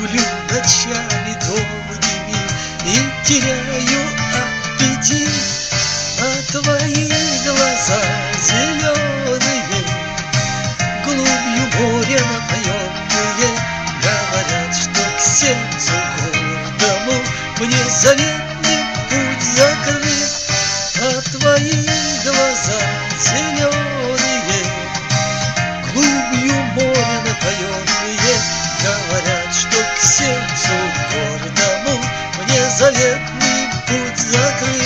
сплю ночами долгими и теряю аппетит, а твои глаза зеленые, глубью моря напоенные, говорят, что к сердцу гордому мне заветный путь закрыт, а твои глаза зеленые, глубью моря напоенные, говорят, что к сердцу гордому мне заветный путь закрыт.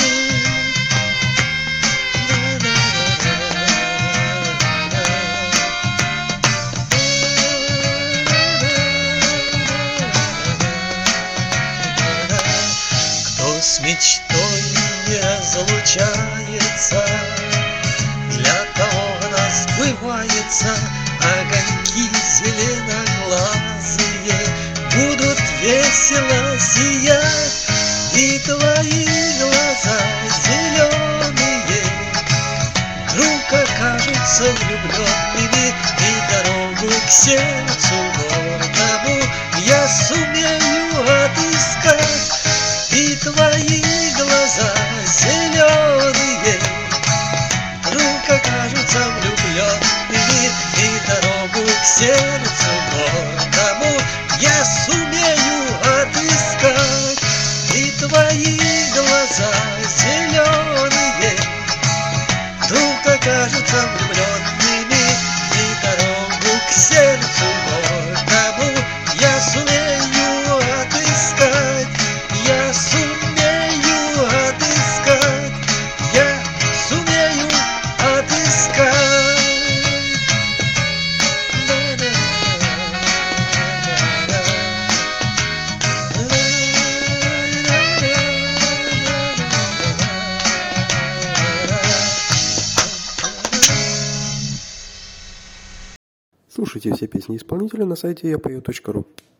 Кто с мечтой не разлучается, для того она сбывается. Огоньки зеленоглазые будут весело сиять, и твои глаза зеленые вдруг окажутся влюбленными, и дорогу к сердцу гордому я сумею отыскать, и твои глаза зеленые вдруг окажутся влюбленными, и дорогу к сердцу гордому я сумею отыскать, и твои глаза зеленые вдруг окажутся влюбленными, и дорогу к сердцу гордому я сумею отыскать, я сумею отыскать, я сумею отыскать. Слушайте все песни исполнителя на сайте yapою.ru.